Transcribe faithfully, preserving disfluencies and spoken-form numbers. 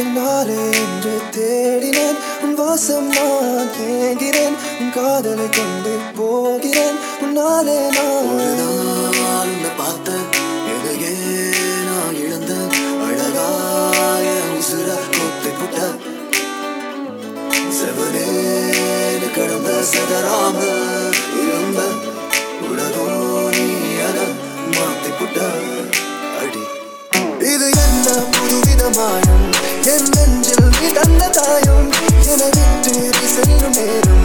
தன்னாலே என்று தேடினேன் உன் வாசம் நான் ஏங்கிறேன் உன் காதலை கொண்டு போகிறேன் உன்னாலே நான் ஒரு நாள் உன்னை பார்த்த எதையே நான் இழந்த அழகாய உசுர கொத்தி புட்ட செவனேனு கடந்த சதராம இருந்த உலகம் நீ அத மாத்தி புட்ட அடி இது என்ன புதுவிதமாயும் என் நெஞ்சில் நீ தந்த தாயும் என விட்டு நீ செல்லும் நேரம்